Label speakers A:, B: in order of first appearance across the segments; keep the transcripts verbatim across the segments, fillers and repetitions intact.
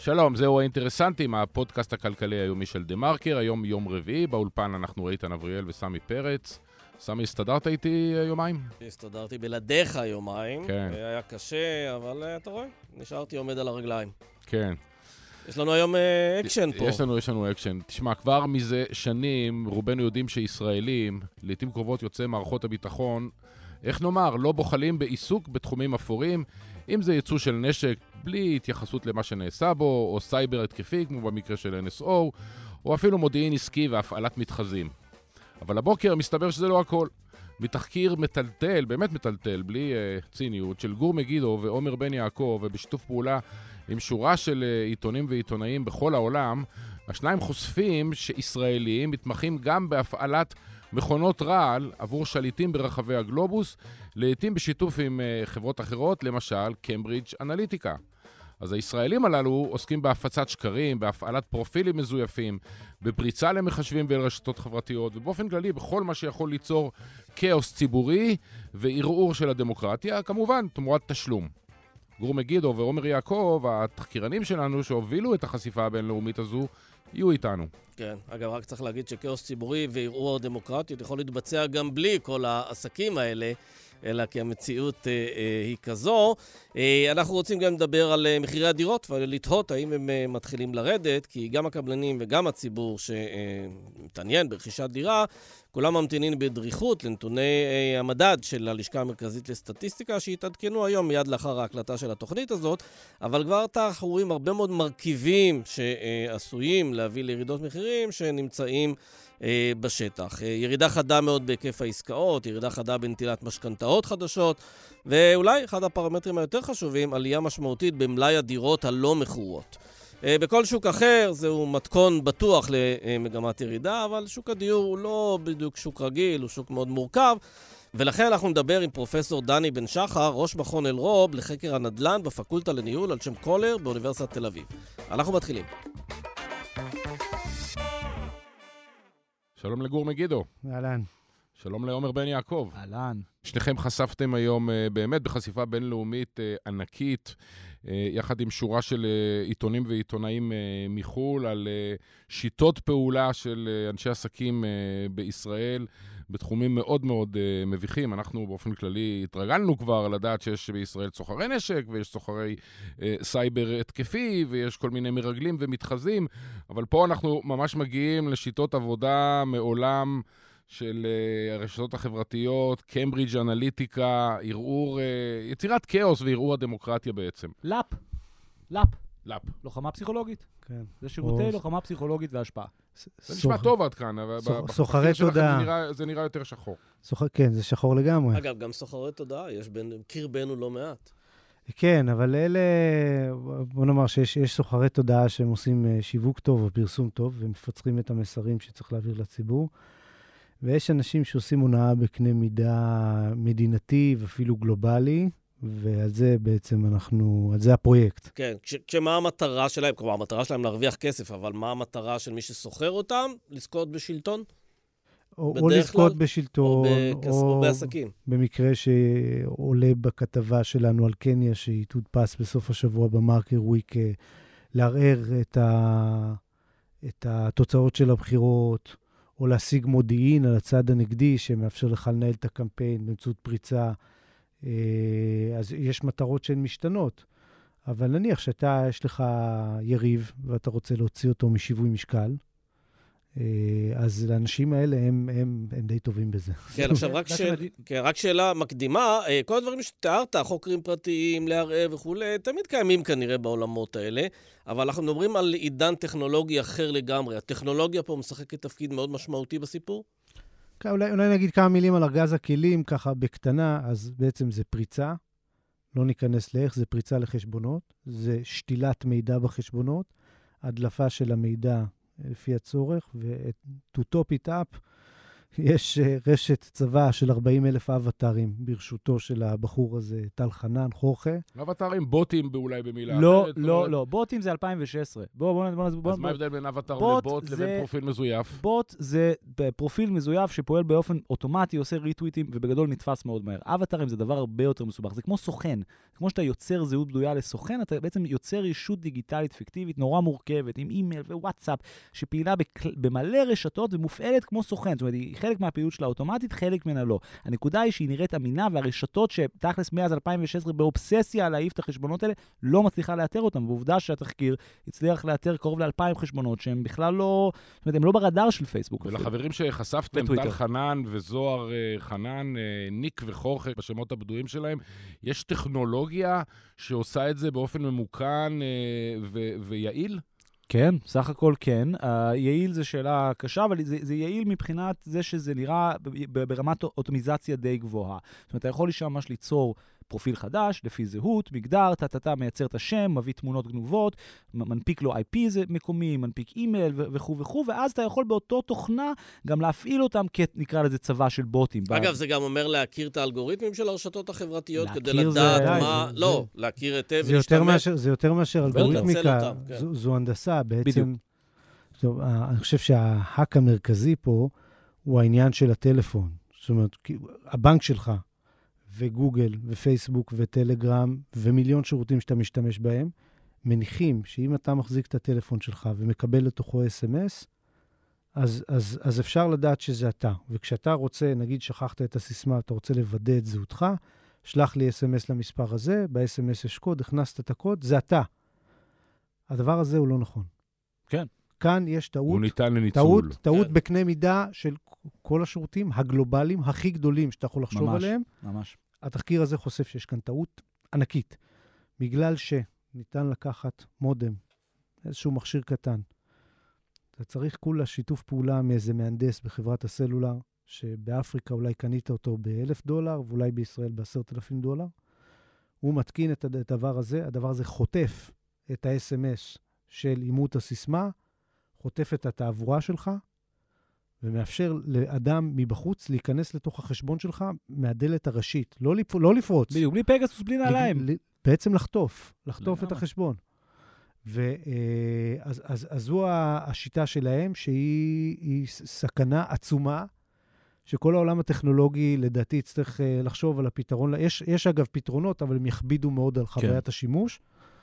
A: שלום, זהו האינטרסנטים, הפודקאסט הכלכלי היומי של דה מרקר, היום יום רביעי, באולפן אנחנו איתן אבריאל וסמי פרץ. סמי, הסתדרת איתי יומיים?
B: הסתדרתי בלעדיך יומיים,
A: כן.
B: היה קשה, אבל אתה רואה, נשארתי עומד על הרגליים.
A: כן.
B: יש לנו היום אקשן פה.
A: יש לנו, יש לנו אקשן. תשמע, כבר מזה שנים, רובנו יודעים שישראלים, לעתים קרובות יוצאי מערכות הביטחון, איך נאמר, לא בוחלים בעיסוק בתחומים אפורים, אם זה ייצוא של נשק בלי התייחסות למה שנעשה בו, או סייבר התקפי, כמו במקרה של אן אס או, או אפילו מודיעין עסקי והפעלת מתחזים. אבל הבוקר מסתבר שזה לא הכל. מתחקיר מטלטל, באמת מטלטל, בלי uh, ציניות, של גור מגידו ועומר בן יעקב, ובשיתוף פעולה עם שורה של uh, עיתונים ועיתונאים בכל העולם, השניים חושפים שישראלים מתמחים גם בהפעלת מכונות רעל עבור שליטים ברחבי הגלובוס, לעתים בשיתוף עם uh, חברות אחרות, למשל קיימברידג' אנליטיקה. אז הישראלים הללו עוסקים בהפצת שקרים, בהפעלת פרופילים מזויפים, בפריצה למחשבים ולרשתות חברתיות, ובאופן כללי בכל מה שיכול ליצור כאוס ציבורי וערעור של הדמוקרטיה, כמובן תמורת תשלום. גור מגידו ועומר יעקב, התחקירנים שלנו שהובילו את החשיפה הבינלאומית הזו, יהיו איתנו.
B: כן, אגב, רק צריך להגיד שכאוס ציבורי וערעור הדמוקרטיות יכול להתבצע גם בלי כל העסקים האלה, אלא כי המציאות אה, אה, היא כזו. אה, אנחנו רוצים גם לדבר על אה, מחירי הדירות ולתהות האם הם אה, מתחילים לרדת, כי גם הקבלנים וגם הציבור שמתעניין אה, ברכישת דירה, כולם ממתינים בדריכות לנתוני אה, המדד של הלשכה המרכזית לסטטיסטיקה, שהתעדכנו היום מיד לאחר ההקלטה של התוכנית הזאת, אבל כבר אנחנו רואים הרבה מאוד מרכיבים שעשויים להביא לירידות מחירים שנמצאים בשטח. ירידה חדה מאוד בהיקף העסקאות, ירידה חדה בנטילת משכנתאות חדשות, ואולי אחד הפרמטרים היותר חשובים, עלייה משמעותית במלאי הדירות הלא מכורות. בכל שוק אחר זהו מתכון בטוח למגמת ירידה, אבל שוק הדיור הוא לא בדיוק שוק רגיל, הוא שוק מאוד מורכב, ולכן אנחנו נדבר עם פרופסור דני בן שחר, ראש מכון אלרוב לחקר הנדל"ן בפקולטה לניהול על שם קולר באוניברסיטת תל אביב. אנחנו מתחילים.
A: שלום לגור מגידו.
C: אהלן.
A: שלום לעומר בן יעקב.
C: אהלן.
A: שניכם חשפתם היום באמת בחשיפה בינלאומית ענקית, יחד עם שורה של עיתונים ועיתונאים מחול, על שיטות פעולה של אנשי עסקים בישראל, בתחומים מאוד מאוד מביכים. אנחנו באופן כללי התרגלנו כבר לדעת שיש בישראל סוחרי נשק, ויש סוחרי סייבר התקפי, ויש כל מיני מרגלים ומתחזים, אבל פה אנחנו ממש מגיעים לשיטות עבודה מעולם של הרשתות החברתיות, קיימברידג' אנליטיקה, ערעור, יצירת כאוס וערעור הדמוקרטיה בעצם.
D: לאפ. לאפ.
A: לאפ.
D: לוחמה פסיכולוגית.
C: כן.
D: זה שירותי לוחמה פסיכולוגית והשפעה.
A: זה נשמע טוב עד כאן, אבל
C: סוחרי תודעה.
A: זה נראה יותר שחור.
C: כן, זה שחור לגמרי.
B: אגב, גם סוחרי תודעה, יש קרבנו לא מעט.
C: כן, אבל אלה, בוא נאמר שיש סוחרי תודעה שהם עושים שיווק טוב או פרסום טוב, ומפצחים את המסרים שצריך להעביר לציבור. ויש אנשים שעושים הונאה בקנה מידה מדינתי ואפילו גלובלי, ועל זה בעצם אנחנו, על זה הפרויקט.
B: כן, כש, כשמה המטרה שלהם? כלומר, המטרה שלהם להרוויח כסף, אבל מה המטרה של מי שסוחר אותם? לזכות בשלטון?
C: או, או לזכות כלל, בשלטון,
B: או, בכס, או, או בעסקים.
C: במקרה שעולה בכתבה שלנו על קניה, שהיא תודפס בסוף השבוע במרקר וויק, לערער את, ה, את התוצאות של הבחירות, או להשיג מודיעין על הצד הנגדי, שמאפשר לך לנהל את הקמפיין באמצעות פריצה. אז יש מטרות שהן משתנות. אבל נניח שאתה, יש לך יריב, ואתה רוצה להוציא אותו משיווי משקל, אז לאנשים האלה הם, הם, הם די טובים בזה.
B: כן, עכשיו רק, ש... כן, רק שאלה מקדימה, כל הדברים שתיארת, חוקרים פרטיים, לערער וכו', תמיד קיימים כנראה בעולמות האלה, אבל אנחנו מדברים על עידן טכנולוגי אחר לגמרי. הטכנולוגיה פה משחקת תפקיד מאוד משמעותי בסיפור?
C: כן, אולי, אולי נגיד כמה מילים על ארגז הכלים, ככה בקטנה, אז בעצם זה פריצה, לא ניכנס לאיך, זה פריצה לחשבונות, זה שתילת מידע בחשבונות, הדלפה של המידע לפי הצורך, ו-to top it up, יש רשת צבא של ארבעים אלף אבטרים ברשותו של הבחור הזה, טל חנן, חורכה.
A: אבטרים, בוטים אולי במילה
D: לא,
A: אחרת.
D: לא, לא, בוטים זה אלפיים ושש עשרה. בוא, בוא, בוא, בוא.
A: אז מה ההבדל בין אבטר
D: בוט
A: לבוט
D: זה-
A: לבין פרופיל מזויף?
D: בוט זה פרופיל מזויף שפועל באופן אוטומטי, עושה ריטוויטים, ובגדול נתפס מאוד מהר. אבטרים זה דבר הרבה יותר מסובך. זה כמו סוכן. כמו שאתה יוצר זהות בדויה לסוכן, אתה בעצם יוצר ישות דיגיטלית פיקטיבית נורא מורכבת, עם אימייל ווואטסאפ, שפעילה בכל- במלא רשתות ומופעלת כמו סוכן. זאת אומרת, היא חלק מהפעילות שלה אוטומטית, חלק ממנה לא. הנקודה היא שהיא נראית אמינה, והרשתות שתכלס מאז אלפיים ושש עשרה באובססיה להעיף את החשבונות האלה, לא מצליחה לאתר אותם. ועובדה שהתחקיר הצליח לאתר קרוב לאלפיים חשבונות שהם בכלל לא, זאת אומרת, הם לא ברדאר של פייסבוק. אפילו.
A: ולחברים שחשפתם,
D: בטוויטר.
A: טל חנן וזוהר אה, חנן, אה, ניק וחורכה בשמות הבדויים שלהם, יש טכנולוגיה שעושה את זה באופן ממוכן אה, ו- ויעיל?
D: כן, סך הכל כן. היעיל זה שאלה קשה, אבל זה, זה יעיל מבחינת זה שזה נראה ב- ב- ברמת אוטומיזציה די גבוהה. זאת אומרת, אתה יכול שם ממש ליצור פרופיל חדש, לפי זהות, מגדר, אתה מייצר את השם, מביא תמונות גנובות, מנפיק לו איי פי זה מקומי, מנפיק אימייל וכו' וכו', ואז אתה יכול באותו תוכנה גם להפעיל אותם כנקרא לזה צבא של בוטים.
B: אגב, זה גם אומר להכיר את האלגוריתמים של הרשתות החברתיות, כדי
D: להכיר זה-
B: לדעת
C: די,
B: מה...
C: זה-
B: לא, להכיר היטב
C: זה יותר מאשר, זה יותר מאשר אלגוריתמיקה,
B: לנצל אותם, כן.
C: זו, זו הנדסה בעצם.
D: בדיוק.
C: טוב, אני חושב שההק המרכזי פה הוא העניין של הטלפון. זאת אומרת, כי הבנק שלך וגוגל ופייסבוק וטלגרם ומיליון שירותים שאתה משתמש בהם, מניחים שאם אתה מחזיק את הטלפון שלך ומקבל לתוכו אס אם אס, אז, אז, אז אפשר לדעת שזה אתה. וכשאתה רוצה, נגיד שכחת את הסיסמה, אתה רוצה לוודא את זהותך, שלח לי אס אם אס למספר הזה, ב-אס אם אס יש קוד, הכנסת את הקוד, זה אתה. הדבר הזה הוא לא נכון.
D: כן.
C: כאן יש טעות,
A: הוא ניתן לניצול.
C: טעות, טעות
B: כן.
C: בקנה מידה של כל השירותים הגלובליים הכי גדולים שאתה יכול לחשוב
D: ממש.
C: עליהם.
D: ממש.
C: התחקיר הזה חושף שיש כאן טעות ענקית, בגלל שניתן לקחת מודם, איזשהו מכשיר קטן. אתה צריך כולה שיתוף פעולה מאיזה מהנדס בחברת הסלולר, שבאפריקה אולי קנית אותו ב-אלף דולר, ואולי בישראל ב-עשרת אלפים דולר. הוא מתקין את הדבר הזה, הדבר הזה חוטף את ה-אס אם אס של אימות הסיסמה, חוטף את התעבורה שלך, ומאפשר לאדם מבחוץ להיכנס לתוך החשבון שלך מהדלת הראשית. לא, לפ... לא לפרוץ.
D: בדיוק, בלי פגסוס, בלי נעליים.
C: ל... בעצם לחטוף, לחטוף את
D: לגמרי.
C: החשבון. ואז אז, אז זו השיטה שלהם, שהיא היא סכנה עצומה, שכל העולם הטכנולוגי, לדעתי, צריך לחשוב על הפתרון. יש, יש אגב פתרונות, אבל הם יכבידו מאוד על חוויית כן. השימוש.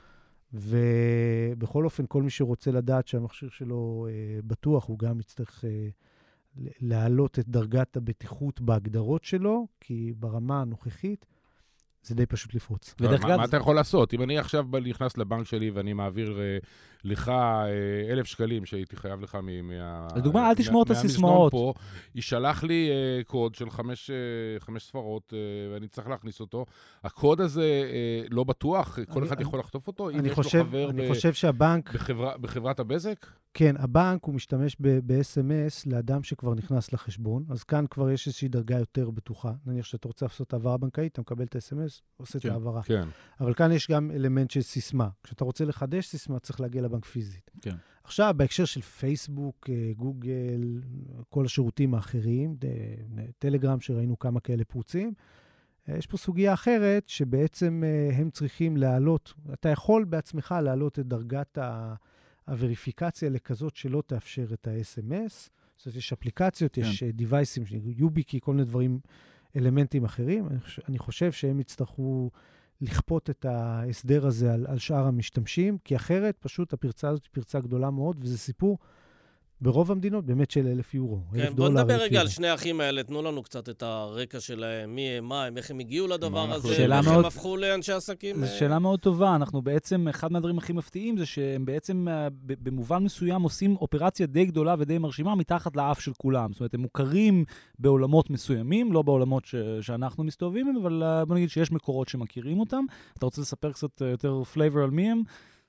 C: ובכל אופן, כל מי שרוצה לדעת שהמכשיר שלו אה, בטוח, הוא גם יצטרך אה, להעלות את דרגת הבטיחות בהגדרות שלו, כי ברמה הנוכחית, זה די פשוט לפרוץ.
A: מה, מה אתה יכול לעשות? אם אני עכשיו נכנס לבנק שלי ואני מעביר אה, לך אה, אלף שקלים שהייתי חייב לך מה...
D: לדוגמה, אל תשמור את הסיסמאות.
A: פה, ישלח לי אה, קוד של חמש, אה, חמש ספרות, אה, ואני צריך להכניס אותו. הקוד הזה אה, לא בטוח, כל
C: אני,
A: אחד
C: אני,
A: יכול לחטוף אותו?
C: אני,
A: אם
C: חושב,
A: יש לו חבר
C: אני
A: ב,
C: חושב שהבנק...
A: בחברה, בחברת הבזק?
C: כן, הבנק הוא משתמש ב-אס אם אס לאדם שכבר נכנס לחשבון, אז כאן כבר יש איזושהי דרגה יותר בטוחה. נניח שאתה רוצה לעשות העברה בנקאית, אתה מקבל את ה-אס אם אס, עושה
A: כן,
C: את העברה.
A: כן.
C: אבל כאן יש גם אלמנט של סיסמה. כשאתה רוצה לחדש סיסמה, צריך להגיע לבנק פיזית.
D: כן.
C: עכשיו, בהקשר של פייסבוק, גוגל, כל השירותים האחרים, טלגרם שראינו כמה כאלה פרוצים, יש פה סוגיה אחרת שבעצם הם צריכים להעלות, אתה יכול בעצמך להעלות את דרגת ה... הווריפיקציה לכזאת שלא תאפשר את ה-אס אם אס, זאת אומרת, יש אפליקציות, כן. יש דיווייסים, יוביקי, כל מיני דברים, אלמנטים אחרים. אני חושב, אני חושב שהם יצטרכו לכפות את ההסדר הזה על, על שאר המשתמשים, כי אחרת פשוט הפרצה הזאת היא פרצה גדולה מאוד, וזה סיפור ברוב המדינות באמת של אלף יורו.
B: כן, בוא נדבר רגע על שני האחים האלה, תנו לנו קצת את הרקע שלהם, מי הם, מה הם, איך הם הגיעו לדבר הזה, איך הם הפכו לאנשי עסקים.
D: זו שאלה מאוד טובה, אנחנו בעצם, אחד מהדברים הכי מפתיעים זה שהם בעצם במובן מסוים עושים אופרציה די גדולה ודי מרשימה מתחת לאף של כולם. זאת אומרת, הם מוכרים בעולמות מסוימים, לא בעולמות ש- שאנחנו מסתובבים, אבל בוא נגיד שיש מקורות שמכירים אותם. אתה רוצה לספר קצת יותר פלייבר על מי הם?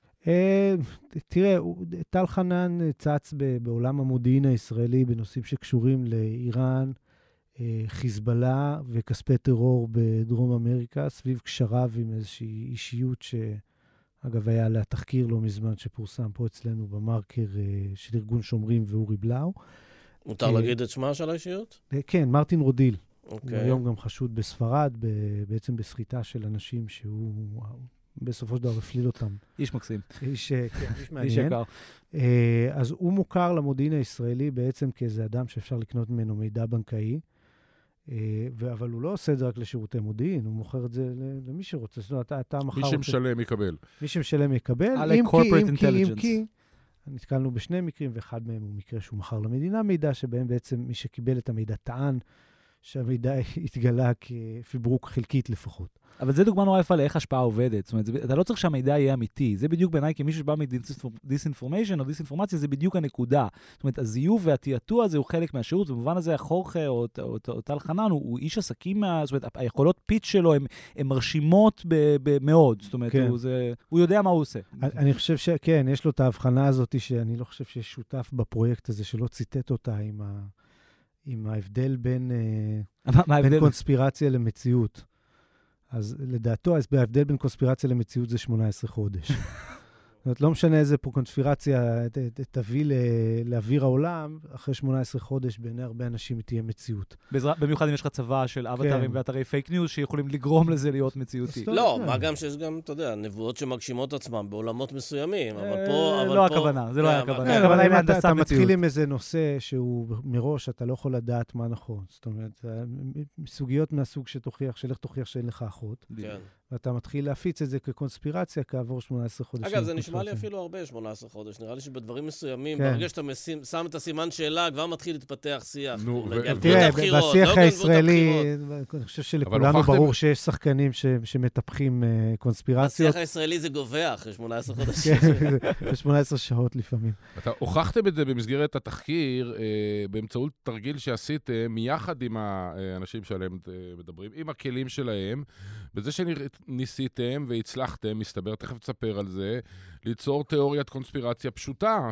C: תראה, טל חנן צץ בעולם המודיעין הישראלי בנושאים שקשורים לאיראן, חיזבאללה וכספי טרור בדרום אמריקה, סביב קשריו עם איזושהי אישיות שאגב היה לה תחקיר לא מזמן שפורסם פה אצלנו במרקר של ארגון שומרים ואורי בלאו.
B: מותר להגיד את שמה של האישיות?
C: כן, מרטין רודיל. הוא
B: אוקיי.
C: היום גם חשוד בספרד, בעצם בסחיטה של אנשים שהוא בסופו של דבר הפליל אותם.
D: איש מקסים.
C: איש, כן, איש מעניין.
D: איש יקר.
C: אז הוא מוכר למודיעין הישראלי בעצם כאיזה אדם שאפשר לקנות ממנו מידע בנקאי, אבל הוא לא עושה את זה רק לשירותי מודיעין, הוא מוכר את זה למי שרוצה. זאת אומרת, אתה מחר
A: מי שמשלם יקבל.
C: מי שמשלם יקבל.
D: על corporate intelligence.
C: נתקלנו בשני מקרים, ואחד מהם הוא מקרה שהוא מכר למדינה מידע, שבהם בעצם מי שקיבל את המידע טען, שהמידע התגלה כפברוק חלקית לפחות.
D: אבל זה דוגמה נורא יפה לאיך השפעה עובדת. זאת אומרת, אתה לא צריך שהמידע יהיה אמיתי. זה בדיוק בעיניי, כמישהו שבא מדיסאינפורמיישן או דיסאינפורמציה, זה בדיוק הנקודה. זאת אומרת, הזיוף והתיעתוע הזה הוא חלק מהשירות, במובן הזה החורכה או, או, או טל חנן הוא, הוא איש עסקים, זאת אומרת, היכולות פיץ שלו הן מרשימות מאוד. זאת אומרת,
C: כן.
D: הוא, זה, הוא יודע מה הוא עושה.
C: אני, אני חושב שכן, יש לו את ההבחנה הזאת, שאני לא חושב שיש שותף בפרויקט הזה, שלא ציטט אותה עם, ה, עם ההבדל בין,
D: מה, מה
C: בין
D: ההבדל?
C: קונספירציה למציאות. אז לדעתו, אז בהבדל בין קונספירציה למציאות זה שמונה עשרה חודש. זאת אומרת, לא משנה איזה פה קונספירציה תביא לאוויר העולם, אחרי שמונה עשרה חודש בעיני הרבה אנשים תהיה מציאות.
D: במיוחד אם יש לך צבא של אבטרים ואתרי פייק ניוז שיכולים לגרום לזה להיות מציאותי.
B: לא, מה גם שיש גם, אתה יודע, נבואות שמגשימות עצמם בעולמות מסוימים, אבל פה...
D: לא הכוונה, זה לא היה הכוונה.
C: אבל אם אתה מתחיל עם איזה נושא שהוא מראש, אתה לא יכול לדעת מה נכון. זאת אומרת, סוגיות מהסוג שתוכיח, שלך תוכיח שאין לך אחות.
B: כן.
C: ואתה מתחיל להפיץ את זה כקונספירציה כעבור שמונה עשרה חודשים.
B: אגב, זה נשמע לי אפילו הרבה שמונה עשרה חודש. נראה לי שבדברים מסוימים, ברגע שאתה שם את הסימן שאלה, כבר מתחיל להתפתח שיח.
C: תראה, בשיח הישראלי, אני חושב שלכולנו ברור שיש שחקנים שמטפחים קונספירציות.
B: בשיח הישראלי זה גובע אחרי שמונה עשרה חודשים.
C: ב-שמונה עשרה שעות לפעמים.
A: אתה הוכחתם את זה במסגרת התחקיר, באמצעות תרגיל שעשיתם, יחד עם האנשים שעליהם מדברים, עם הכלים שלהם, בזה שניסיתם והצלחתם, מסתבר, תכף תספר על זה, ליצור תיאוריית קונספירציה פשוטה,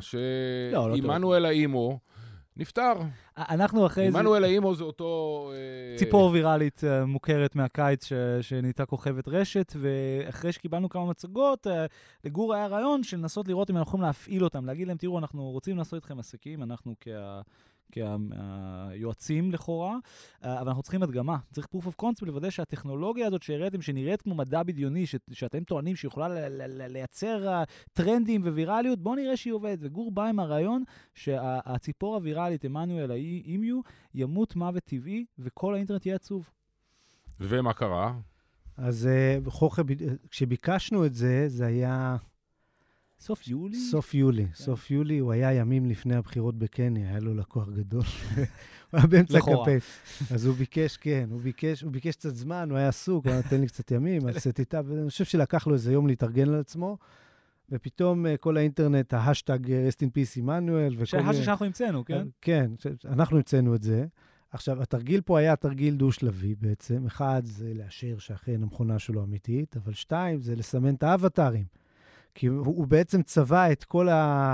A: שעמנואל האימו נפטר.
D: אנחנו אחרי זה...
A: עמנואל האימו זה אותו...
D: ציפור ויראלית מוכרת מהקיץ שנהייתה כוכבת רשת, ואחרי שקיבלנו כמה מצגות, לגור היה רעיון של לנסות לראות אם אנחנו יכולים להפעיל אותם, להגיד להם, תראו, אנחנו רוצים לעשות איתכם עסקים, אנחנו כ... כיועצים לכאורה, אבל אנחנו צריכים הדגמה, צריך proof of concept לוודא שהטכנולוגיה הזאת שהראיתם, שנראית כמו מדע בדיוני, שאתם טוענים שיכולה לייצר טרנדים ווירליות, בואו נראה שהיא עובדת. וגור בא עם הרעיון שהציפור הווירלית, עמנואל האימיו, ימות מוות טבעי, וכל האינטרנט יהיה עצוב.
A: ומה קרה?
C: אז כשביקשנו את זה, זה היה...
D: סוף יולי?
C: סוף יולי. סוף יולי, הוא היה ימים לפני הבחירות בקניה, היה לו לקוח גדול. הוא היה באמצע הקמפיין. אז הוא ביקש, כן, הוא ביקש, הוא ביקש קצת זמן, הוא היה עסוק, הוא נתן לי קצת ימים, אז איתה, ואני חושב שלקח לו איזה יום להתארגן על עצמו, ופתאום כל האינטרנט, ההשטג rest in peace עמנואל,
D: שהשטג שאנחנו המצאנו, כן?
C: כן, אנחנו המצאנו את זה. עכשיו, התרגיל פה היה תרגיל דו-שלבי בעצם. אחד, זה לאשר שאכן המכונה שלו אמיתית, אבל שתיים, זה לסמן את האבטרים. כי הוא, הוא בעצם צבע את כל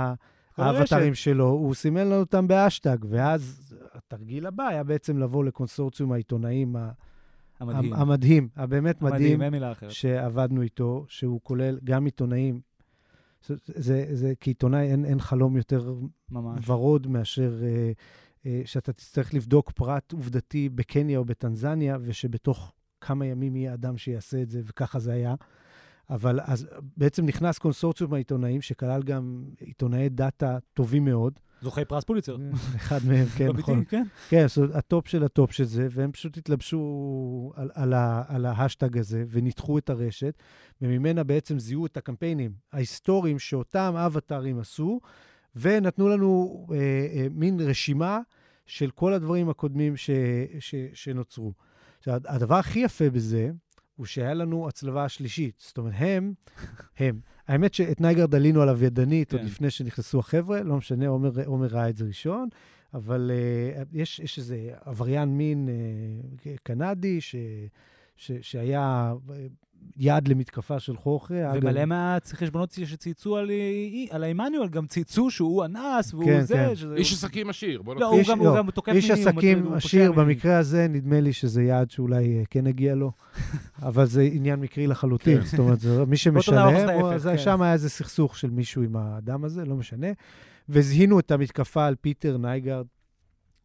C: האבטרים שלו, הוא סימן לנו אותם בהשטג, ואז התרגיל הבא היה בעצם לבוא לקונסורציום העיתונאים המדהים, המדהים הבאמת מדהים, שעבדנו איתו, שהוא כולל גם עיתונאים. זה, זה, זה כעיתונאי אין, אין חלום יותר ממש. ורוד מאשר אה, אה, שאתה תצטרך לבדוק פרט עובדתי בקניה או בטנזניה, ושבתוך כמה ימים יהיה אדם שיעשה את זה, וככה זה היה. אבל אז בעצם נכנס קונסורציום העיתונאים, שכלל גם עיתונאי דאטה טובים מאוד.
D: זוכי פרס פוליצר.
C: אחד מהם, כן, נכון. כן, כן, זאת הטופ של הטופ של זה, והם פשוט התלבשו על, על, על ההשטג הזה, וניתחו את הרשת, וממנה בעצם זיהו את הקמפיינים ההיסטוריים שאותם אבטרים עשו, ונתנו לנו אה, אה, מין רשימה של כל הדברים הקודמים ש, ש, שנוצרו. עכשיו, הדבר הכי יפה בזה, הוא שהיה לנו הצלבה השלישית. זאת אומרת, הם, הם. האמת שאת נייגרד עלינו עליו ידנית, כן. עוד לפני שנכנסו החבר'ה, לא משנה, עומר, עומר ראה את זה ראשון, אבל uh, יש, יש איזה עבריין מין uh, קנדי, ש, ש, שהיה יעד למתקפה של חוכרה.
D: ומלא מהחשבונות שצייצו על, על עמנואל, גם צייצו שהוא אנס, והוא
C: כן,
D: זה.
C: כן.
D: שזה...
A: איש עסקים עשיר.
D: לא, הוא גם, הוא גם תוקף
C: איש
D: מיני.
C: איש עסקים עשיר, במקרה הזה נדמה לי שזה יעד שאולי כן הגיע לו, אבל זה עניין מקרי לחלוטין. זאת אומרת, מי שמשלם, שם היה איזה סכסוך של מישהו עם האדם הזה, לא משנה. וזיהינו את המתקפה על פיטר נייגרד,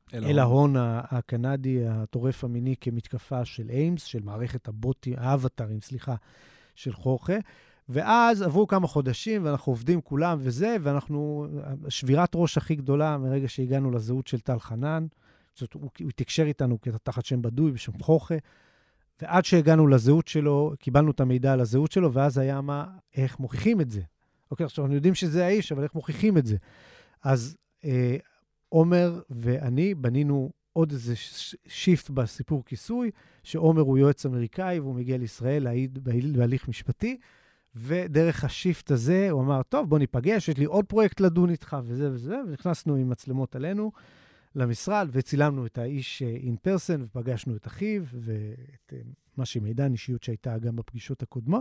C: אל ההון הקנדי, הטורף המיני, כמתקפה של איימס, של מערכת הבוטים, האבטרים, סליחה, של חורכה. ואז עברו כמה חודשים, ואנחנו עובדים כולם וזה, ואנחנו, שבירת ראש הכי גדולה מרגע שהגענו לזהות של טל חנן, זאת, הוא, הוא תקשר איתנו תחת שם בדוי, בשם חורכה, ועד שהגענו לזהות שלו, קיבלנו את המידע על הזהות שלו, ואז היה מה, איך מוכיחים את זה. אוקיי, עכשיו, אנחנו יודעים שזה האיש, אבל איך מוכיחים את זה? אז אה, עומר ואני בנינו עוד איזה שיפט בסיפור כיסוי, שעומר הוא יועץ אמריקאי, והוא מגיע לישראל להעיד בהליך משפטי, ודרך השיפט הזה הוא אמר, טוב, בוא ניפגש, יש לי עוד פרויקט לדון איתך, וזה וזה, ונכנסנו עם מצלמות עלינו למשרד, וצילמנו את האיש in person, ופגשנו את אחיו, ואת מה שמידע, אישיות שהייתה גם בפגישות הקודמות.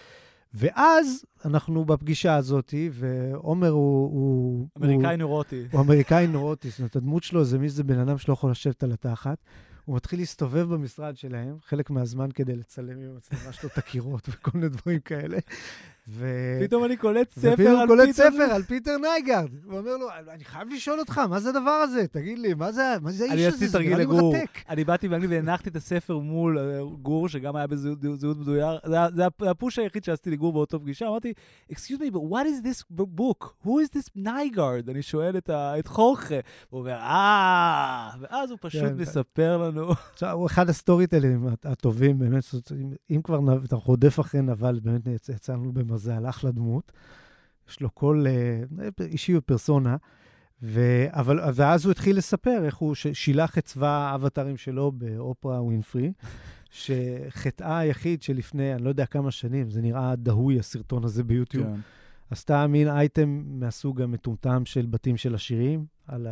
C: ואז אנחנו בפגישה הזאת, ועומר הוא... הוא
D: אמריקאי
C: הוא,
D: נורוטי.
C: הוא אמריקאי נורוטי, זאת אומרת, הדמות שלו זה מי זה בן אדם שלא יכול לשבת על התחת. הוא מתחיל להסתובב במשרד שלהם, חלק מהזמן כדי לצלם עם המצלמה שלו את הקירות וכל מיני דברים כאלה. ו...
D: פתאום אני קולט ספר על
C: פיטר...
D: פיטר...
C: קולט ספר על פיטר נייגארד. הוא אומר לו, אני חייב לשאול אותך, מה זה הדבר הזה? תגיד לי, מה זה, מה זה האיש הזה? זה נראה לי מרתק.
D: אני באתי באנגלית והנחתי את הספר מול גור, שגם היה בזהות בדויה. זה הפוש היחיד שעשיתי לגור באותו פגישה. אמרתי, excuse me, but what is this book? Who is this נייגארד? אני שואל את חורכה. הוא אומר, אה, ואז הוא פשוט מספר לנו. עכשיו, הוא אחד
C: הסטוריטלים הטובים, באמת, אם כבר אתה רודף אחרי נבל, באמת יצאנו במזל, אחלה דמות. יש לו כל אישיות פרסונה, אבל ואז הוא התחיל לספר איך הוא שילח את צבא האבטרים שלו באופרה ווינפרי, שחטאה היחיד שלפני, אני לא יודע כמה שנים, זה נראה דהוי הסרטון הזה ביוטיוב, עשתה מין אייטם מהסוג המטומטם של בתים של השירים, על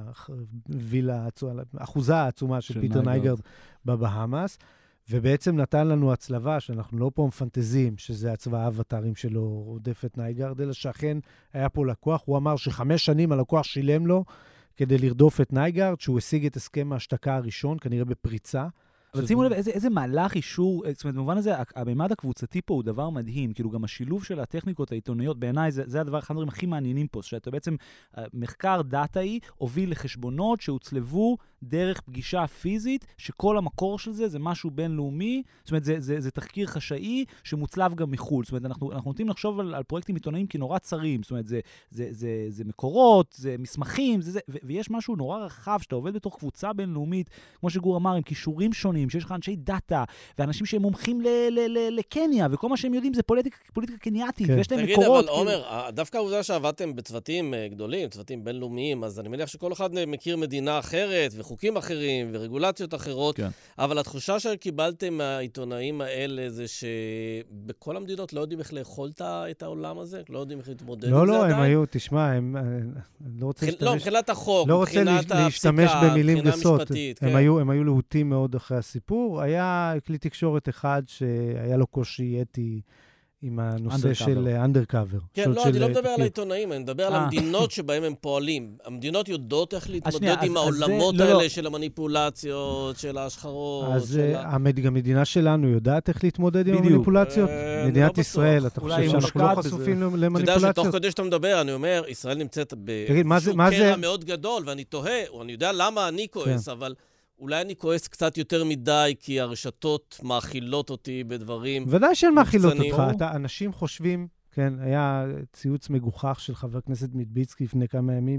C: הווילה, האחוזה העצומה של פיטר נייגארד בבהאמאס, ובעצם נתן לנו הצלבה, שאנחנו לא פה מפנטזים, שזה הצבא האבטרים שלו רודף את נייגארד, אלא שאכן היה פה לקוח, הוא אמר שחמש שנים הלקוח שילם לו, כדי לרדוף את נייגארד, שהוא השיג את הסכם ההשתקה הראשון, כנראה בפריצה.
D: אבל שימו לב, איזה, איזה מהלך אישור, זאת אומרת, במובן הזה, הממד הקבוצתי פה הוא דבר מדהים, כאילו גם השילוב של הטכניקות העיתונאיות, בעיניי זה, זה הדבר, אחד הדברים הכי מעניינים פה, שאתה בעצם, מחקר דאטאי הוביל לחשבונות שהוצלבו דרך פגישה פיזית, שכל המקור של זה זה משהו בינלאומי, זאת אומרת, זה, זה, זה תחקיר חשאי שמוצלב גם מחול, זאת אומרת, אנחנו, אנחנו נותנים לחשוב על, על פרויקטים עיתונאיים כנורא צרים, זאת אומרת, זה, זה, זה, זה מקורות, זה מסמכים, זה, זה, ו, ויש משהו נורא רחב, שאתה עובד בתוך קבוצה בינלאומית, כמו שגור אמר, עם כישורים שונים, שיש לך אנשי דאטה, ואנשים שהם מומחים לקניה, וכל מה שהם יודעים זה פוליטיקה קנייתית, ויש להם מקורות.
B: תגיד, אבל עומר, דווקא העובדה שעבדתם בצוותים גדולים, צוותים בינלאומיים, אז אני מניח שכל אחד מכיר מדינה אחרת, וחוקים אחרים, ורגולציות אחרות, אבל התחושה שקיבלתם מהעיתונאים האלה, זה שבכל המדינות לא יודעים איך לאכול את העולם הזה, לא יודעים איך להתמודד עם זה עדיין.
C: לא, לא, הם היו, תשמע, הם לא רוצה להשתמש...
B: לא, מבחינת החוק,
C: לא רוצה להשתמש במילים גסות. הם היו להוטים מאוד אחרי הסיפור. היה כלי תקשורת אחד שהיה לו קושי אתי עם הנושא של אנדרקאבר.
B: כן, לא, אני לא מדבר על העיתונאים, אני מדבר על המדינות שבהם הם פועלים. המדינות יודעות איך להתמודד עם העולמות האלה של המניפולציות, של ההשחרות.
C: אז המדינה שלנו יודעת איך להתמודד עם המניפולציות? מדינת ישראל, אתה חושב שאנחנו לא חשופים למניפולציות?
B: אתה יודע שתוך כדי שאתה מדבר, אני אומר, ישראל נמצאת באיזשהו קרע מאוד גדול, ואני תוהה, או אני יודע למה אני כועס, אבל... אולי אני כועס קצת יותר מדי, כי הרשתות מאכילות אותי בדברים...
C: ודאי שהן מאכילות אותך. אתה, אנשים חושבים, כן, היה ציוץ מגוחך של חבר כנסת מיטביצקי לפני כמה ימים,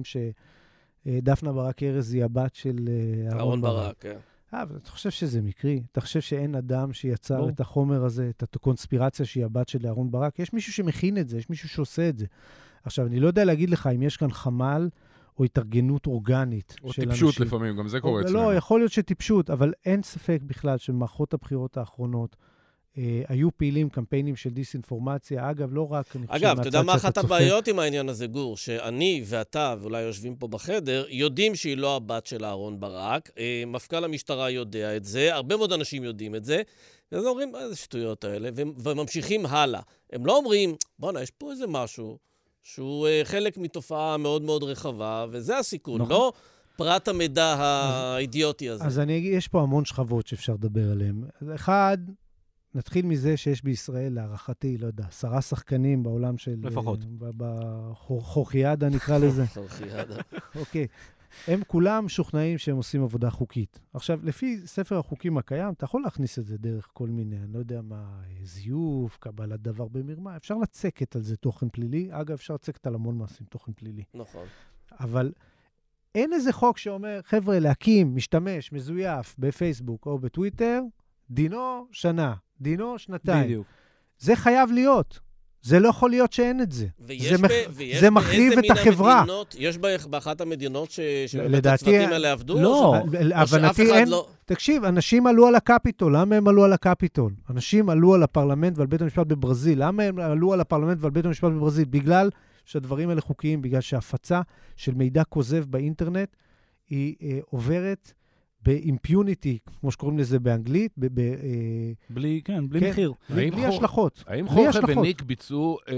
C: שדפנה ברק ארז היא הבת של אהרון ברק.
B: כן.
C: אה, אבל אתה חושב שזה מקרי? אתה חושב שאין אדם שיצר את החומר הזה, את הקונספירציה שהיא הבת של אהרון ברק? יש מישהו שמכין את זה, יש מישהו שעושה את זה. עכשיו, אני לא יודע להגיד לך אם יש כאן חמ"ל, או התארגנות אורגנית
A: או טיפשות לפעמים, גם זה קורה אצלנו.
C: לא, יכול להיות שטיפשות, אבל אין ספק בכלל שמערכות הבחירות האחרונות אה, היו פעילים קמפיינים של דיסאינפורמציה. אגב, לא רק...
B: אגב, אתה יודע מה אחת הבעיות עם העניין הזה, גור? שאני ואתה, ואולי יושבים פה בחדר, יודעים שהיא לא הבת של אהרון ברק. אה, מפכ"ל המשטרה יודע את זה, הרבה מאוד אנשים יודעים את זה, ואז אומרים, איזה שטויות האלה, וממשיכים הלאה. הם לא אומרים, בוא'נה, יש פה איזה משהו... שהוא חלק מתופעה מאוד מאוד רחבה, וזה הסיכון, נכון. לא פרט המידע האידיוטי הזה.
C: אז אני אגיד, יש פה המון שכבות שאפשר לדבר עליהן. אחד, נתחיל מזה שיש בישראל, להערכתי, לא יודע, עשרה שחקנים בעולם של...
D: לפחות.
C: בחורחיאדה נקרא לזה.
B: חורחיאדה.
C: אוקיי. הם כולם שוכנעים שהם עושים עבודה חוקית. עכשיו, לפי ספר החוקים הקיים, אתה יכול להכניס את זה דרך כל מיני, אני לא יודע מה, זיוף, קבלת דבר במרמה, אפשר לצקת על זה תוכן פלילי. אגב, אפשר לצקת על המון מעשים תוכן פלילי.
B: נכון.
C: אבל אין איזה חוק שאומר, חבר'ה, להקים משתמש מזויף בפייסבוק או בטוויטר, דינו שנה, דינו שנתיים. בדיוק. זה חייב להיות. זה לא יכול להיות שאין את זה. זה,
B: ב,
C: מח... זה מחריב את החברה.
B: המדינות, יש באחת המדינות ש... שבאמת הצוותים האלה עבדו?
C: לא, הבנתי אין... לא... תקשיב, אנשים עלו על הקפיטול. למה הם עלו על הקפיטול? אנשים עלו על הפרלמנט ועל בית המשפט בברזיל. למה הם עלו על הפרלמנט ועל בית המשפט בברזיל? בגלל שהדברים האלה חוקיים, בגלל שההפצה של מידע כוזב באינטרנט היא אה, עוברת באימפיוניטי, כמו שקוראים לזה באנגלית, ב, ב, אה,
D: בלי, כן, בלי כן, מחיר.
C: בלי, בלי חור, השלכות.
A: האם חורכה וניק ביצעו אה,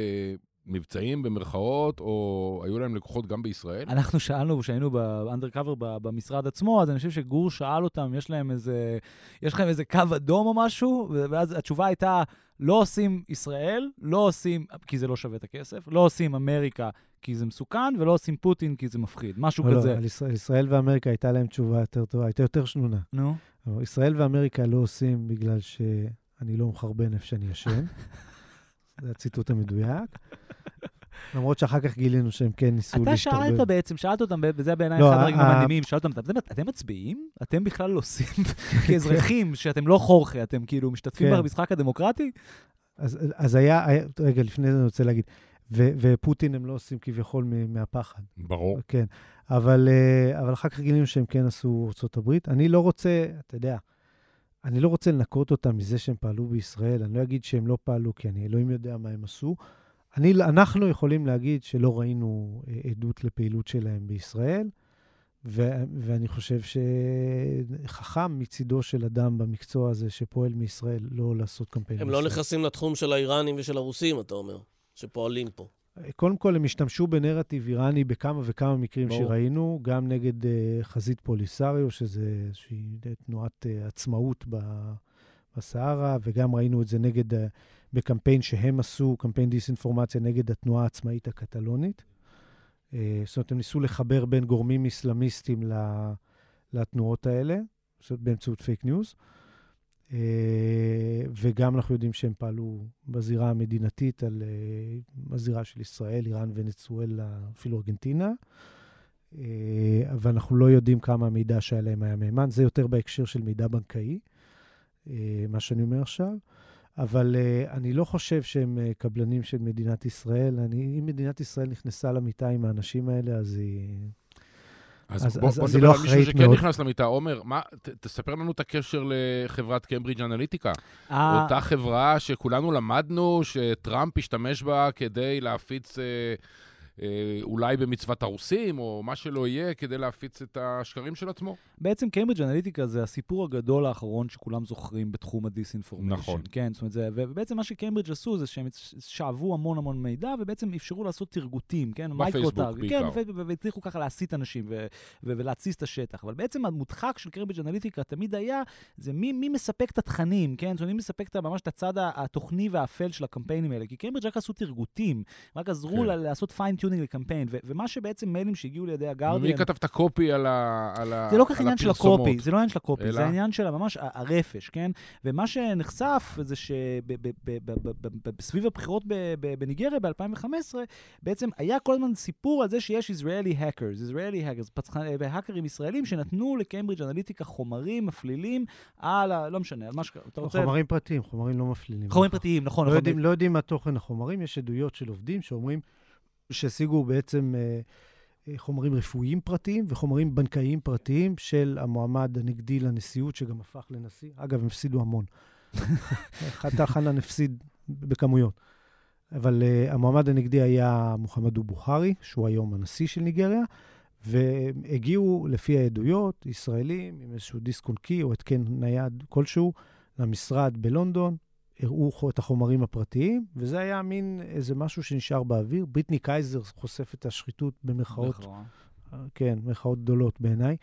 A: מבצעים במרכאות, או היו להם לקוחות גם בישראל?
D: אנחנו שאלנו, שהיינו באנדרקאבר במשרד עצמו, אז אני חושב שגור שאל אותם, יש להם איזה, יש לכם איזה קו אדום או משהו, ואז התשובה הייתה, לא עושים ישראל, לא עושים, כי זה לא שווה את הכסף, לא עושים אמריקה, כי זה מסוכן, ולא עושים פוטין, כי זה מפחיד. משהו
C: לא,
D: כזה.
C: לא, על ישראל, ישראל ואמריקה הייתה להם תשובה יותר טובה, הייתה יותר שנונה.
D: נו?
C: אבל ישראל ואמריקה לא עושים בגלל שאני לא מחרבן איפה שאני ישן. זה הציטוט המדויק. למרות שאחר כך גילינו שהם כן ניסו להשתרבב.
D: אתה שאלת בעצם, שאלת אותם, וזה בעיניי אחד הרגעים המעניינים, שאלת אותם, אתם מצביעים? אתם בכלל לא עושים כאזרחים שאתם לא חורכה, אתם כאילו משתתפים במשחק הדמוקרטי?
C: אז היה, רגע, לפני זה אני רוצה להגיד, ופוטין הם לא עושים כביכול מהפחד.
A: ברור.
C: כן, אבל אחר כך גילינו שהם כן עשו ארצות הברית. אני לא רוצה, אתה יודע, אני לא רוצה לנקות אותם מזה שהם פעלו בישראל, אני לא אגיד שהם לא פעלו, כי אני אלוהים יודע מה הם עשו. אני, אנחנו יכולים להגיד שלא ראינו עדות לפעילות שלהם בישראל, ו- ואני חושב שחכם מצידו של אדם במקצוע הזה שפועל מישראל לא לעשות קמפיין
B: הם
C: בישראל.
B: לא נכנסים לתחום של האיראנים ושל הרוסים, אתה אומר, שפועלים פה.
C: קודם כל, הם השתמשו בנרטיב איראני בכמה וכמה מקרים בוא. שראינו, גם נגד uh, חזית פוליסריו, שזה איזושהי תנועת uh, עצמאות ב- בסהרה, וגם ראינו את זה נגד... Uh, בקמפיין שהם עשו, קמפיין דיסאינפורמציה נגד התנועה העצמאית הקטלונית. זאת אומרת, הם ניסו לחבר בין גורמים איסלאמיסטים לתנועות האלה, זאת באמצעות פייק ניוז. וגם אנחנו יודעים שהם פעלו בזירה המדינתית, על הזירה של ישראל, איראן, ונצואלה, אפילו ארגנטינה. ואנחנו לא יודעים כמה המידע שעליהם היה מהימן. זה יותר בהקשר של מידע בנקאי, מה שאני אומר עכשיו. אבל uh, אני לא חושב שהם uh, קבלנים של מדינת ישראל. אני, אם מדינת ישראל נכנסה למיטה עם האנשים האלה, אז היא...
A: אז, אז, בוא, אז, בוא אז היא לא אחראית מאוד. מישהו שכן נכנס למיטה. עומר, מה, ת, תספר לנו את הקשר לחברת קיימברידג' אנליטיקה. אותה חברה שכולנו למדנו שטראמפ השתמש בה כדי להפיץ... Uh, אולי במצוות הרוסים, או מה שלא יהיה, כדי להפיץ את השקרים של עצמו.
D: בעצם קיימברידג' אנליטיקה זה הסיפור הגדול האחרון שכולם זוכרים בתחום הדיסאינפורמיישן.
A: נכון.
D: כן, זאת אומרת, זה, ובעצם מה שקיימברידג' עשו זה שהם שאבו המון המון מידע, ובעצם אפשרו לעשות תרגותים, כן?
A: בפייסבוק בעיקר.
D: כן, והצליחו ככה להסיט אנשים ו- ו- ולהציס את השטח. אבל בעצם המודחק של קיימברידג' אנליטיקה תמיד היה, זה מי, מי מספק את התכנים, כן? זאת אומרת, מי מספק את, ממש את הצד התוכני והאפל של הקמפיינים האלה. כי קיימברידג' רק עשו תרגותים, רק עזרו כן. לעשות פיין-טיונינג לקמפיין, ו- ומה שבעצם מיילים שהגיעו לידי הגארדיאן...
A: ומי כתב את הקופי על ה... על ה...
D: זה לא כך עניין של הקופי, זה לא עניין של הקופי, אלא... זה העניין של ממש הרפש, כן? ומה שנחשף זה שבסביב הבחירות בניגריה ב-אלפיים וחמש עשרה, בעצם היה כל הזמן סיפור על זה שיש Israeli hackers, Israeli hackers, והאקרים ישראלים שנתנו לקיימברידג' אנליטיקה חומרים מפלילים על ה... לא משנה, על מה ש... אתה רוצה...
C: חומרים פרטיים, חומרים לא מפלילים.
D: חומרים פרטיים, נכון.
C: לא יודעים, לא יודעים מה תוכן החומרים, יש עדויות של עובדים שאומרים שהשיגו בעצם אה, חומרים רפואיים פרטיים וחומרים בנקאיים פרטיים של המועמד הנגדי לנשיאות, שגם הפך לנשיא. אגב, הם הפסידו המון. חתא חנן הפסיד בכמויות. אבל uh, המועמד הנגדי היה מוחמדו בוחרי, שהוא היום הנשיא של ניגריה, והגיעו לפי העדויות ישראלים עם איזשהו דיסק און קי או התקן נייד כלשהו למשרד בלונדון, הראו את החומרים הפרטיים, וזה היה מין איזה משהו שנשאר באוויר. בריטני קייזר חושף את השחיתות במרכאות, כן, במרכאות גדולות בעיניי.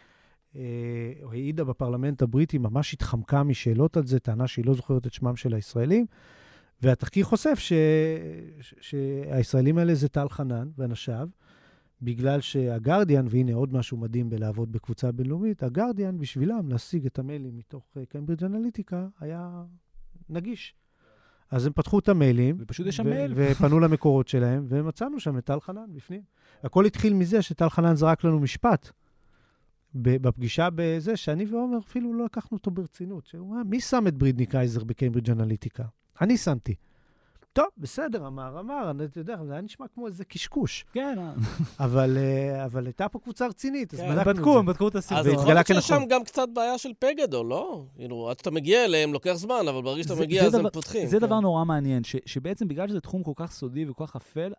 C: העידה בפרלמנט הבריטי, ממש התחמקה משאלות על זה, טענה שהיא לא זוכרת את שמם של הישראלים, והתחקיר חושף ש... שהישראלים האלה זה טל חנן ואנשיו, בגלל שהגרדיאן, והנה עוד משהו מדהים בלעבוד בקבוצה בינלאומית, הגרדיאן בשבילם להשיג את המיילים מתוך קיימברידג' אנליטיקה היה נגיש. אז הם פתחו את המיילים,
D: ופשוט יש שם מייל.
C: ופנו למקורות שלהם, ומצאנו שם את טל חנן בפנים. הכל התחיל מזה שטל חנן זרק לנו משפט, בפגישה בזה, שאני ועומר אפילו לא לקחנו אותו ברצינות. שהוא אומר, מי שם את ברידני קייזר בקיימברידג' אנליטיקה? אני שמתי. טוב, בסדר, אמר, אמר, אני יודע, זה היה נשמע כמו איזה קשקוש.
D: כן.
C: אבל, אבל הייתה פה קבוצה רצינית, אז בדקנו את זה.
D: בדקו, הם בדקו את הסרטון.
B: אז יכול להיות שיש שם גם קצת בעיה של פה גדול, לא? עד שאתה מגיע אליהם, לוקח זמן, אבל ברגע שאתה מגיע, אז הם פותחים.
D: זה דבר נורא מעניין, שבעצם בגלל שזה תחום כל כך סודי וכל כך אפל,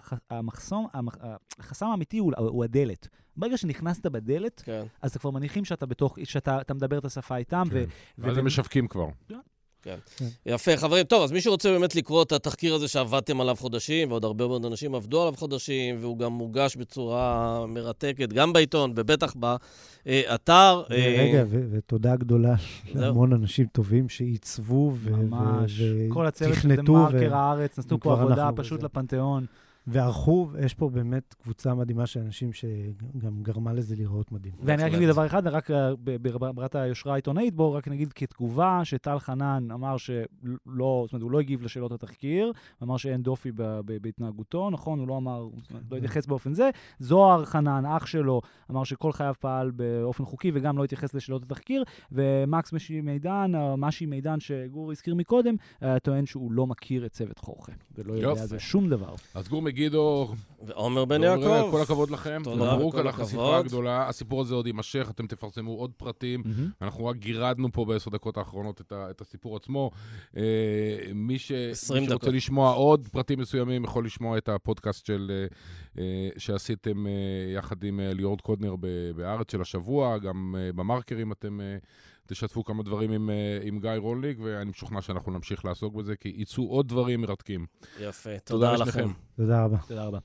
D: החסם האמיתי הוא הדלת. ברגע שנכנסת בדלת, אז אתה כבר מניחים שאתה בתוך, שאתה מדבר את השפה איתם.
A: ואז הם משווקים כבר.
B: כן. יפה, חברים. טוב, אז מי שרוצה באמת לקרוא את התחקיר הזה שעבדתם עליו חודשים, ועוד הרבה מאוד אנשים עבדו עליו חודשים, והוא גם מוגש בצורה מרתקת, גם בעיתון, ובטח באתר.
C: רגע, ותודה גדולה להמון אנשים טובים שעיצבו ותכנתו.
D: כל הצוות של מרקר הארץ, נתנו פה עבודה פשוט לפנתיאון.
C: וערכו, יש פה באמת קבוצה מדהימה של אנשים שגם גרמה לזה לראות מדהים.
D: ואני רק אגיד דבר אחד, רק ברמת היושרה העיתונאית, בואו רק נגיד כתגובה שטל חנן אמר שלא, זאת אומרת, הוא לא הגיב לשאלות התחקיר, אמר שאין דופי בהתנהגותו, נכון? הוא לא אמר, לא התייחס באופן זה. זוהר חנן, אח שלו, אמר שכל חייו פעל באופן חוקי וגם לא התייחס לשאלות התחקיר, ומקס משי מידן, משי מידן שגור הזכיר מקודם, טוען שהוא לא מכיר את צוות חורכה, ולא יודע זה שום דבר.
A: אז גור מגידו,
B: ועומר בן יעקב.
A: כל הכבוד לכם. מברוק על החשיפה הגדולה. הסיפור הזה עוד יימשך, אתם תפרסמו עוד פרטים. אנחנו רק גירדנו פה בעשר דקות האחרונות את הסיפור עצמו. מי שרוצה לשמוע עוד פרטים מסוימים, יכול לשמוע את הפודקאסט שעשיתם יחד עם ליאור קודנר בארץ של השבוע, גם במרקרים אתם תשתפו כמה דברים עם, עם גיא רולניק, ואני משוכנע שאנחנו נמשיך לעסוק בזה, כי ייצאו עוד דברים מרתקים.
B: יפה, תודה, תודה לכם.
C: תודה רבה.
D: תודה רבה.